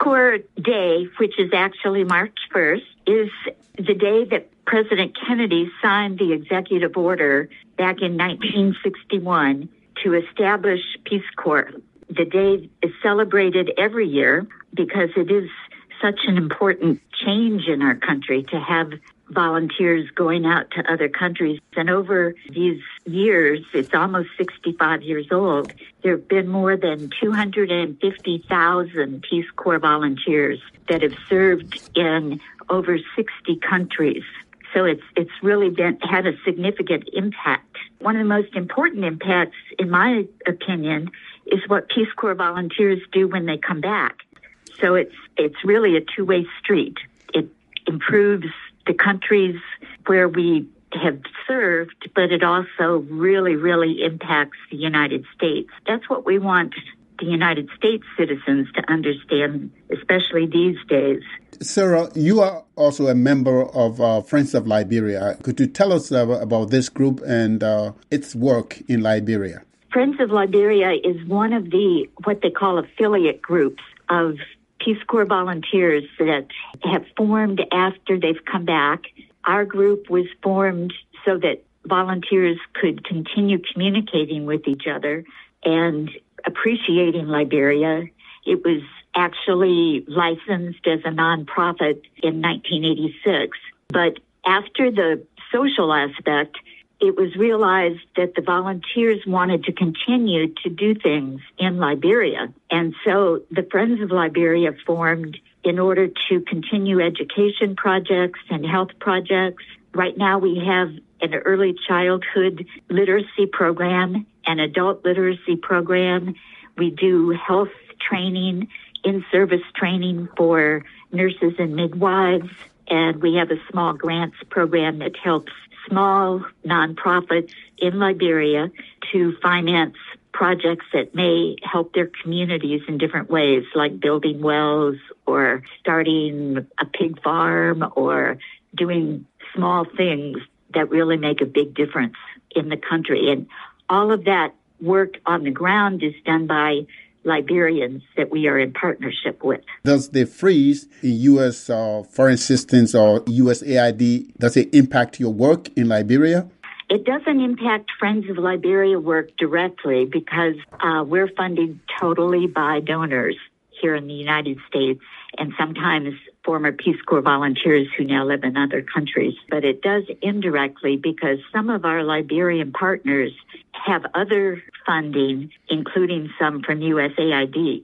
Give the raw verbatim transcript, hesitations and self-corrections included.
Corps Day, which is actually March first, is the day that President Kennedy signed the executive order back in nineteen sixty-one to establish Peace Corps. The day is celebrated every year because it is such an important change in our country to have volunteers going out to other countries. And over these years, it's almost sixty-five years old, there have been more than two hundred fifty thousand Peace Corps volunteers that have served in over sixty countries. So it's it's really been had a significant impact. One of the most important impacts, in my opinion, is what Peace Corps volunteers do when they come back. So it's it's really a two-way street. It improves the countries where we have served, but it also really, really impacts the United States. That's what we want the United States citizens to understand, especially these days. Sarah, you are also a member of uh, Friends of Liberia. Could you tell us uh, about this group and uh, its work in Liberia? Friends of Liberia is one of the, what they call affiliate groups of Peace Corps volunteers that have formed after they've come back. Our group was formed so that volunteers could continue communicating with each other and appreciating Liberia. It was actually licensed as a nonprofit in nineteen eighty-six. But after the social aspect, it was realized that the volunteers wanted to continue to do things in Liberia. And so the Friends of Liberia formed in order to continue education projects and health projects. Right now we have an early childhood literacy program, an adult literacy program. We do health training, in-service training for nurses and midwives. And we have a small grants program that helps small nonprofits in Liberia to finance projects that may help their communities in different ways, like building wells or starting a pig farm or doing small things that really make a big difference in the country. And all of that work on the ground is done by Liberians that we are in partnership with. Does the freeze in U S uh, foreign assistance or U S A I D, does it impact your work in Liberia? It doesn't impact Friends of Liberia work directly because uh, we're funded totally by donors here in the United States and sometimes former Peace Corps volunteers who now live in other countries. But it does indirectly because some of our Liberian partners have other funding, including some from U S A I D.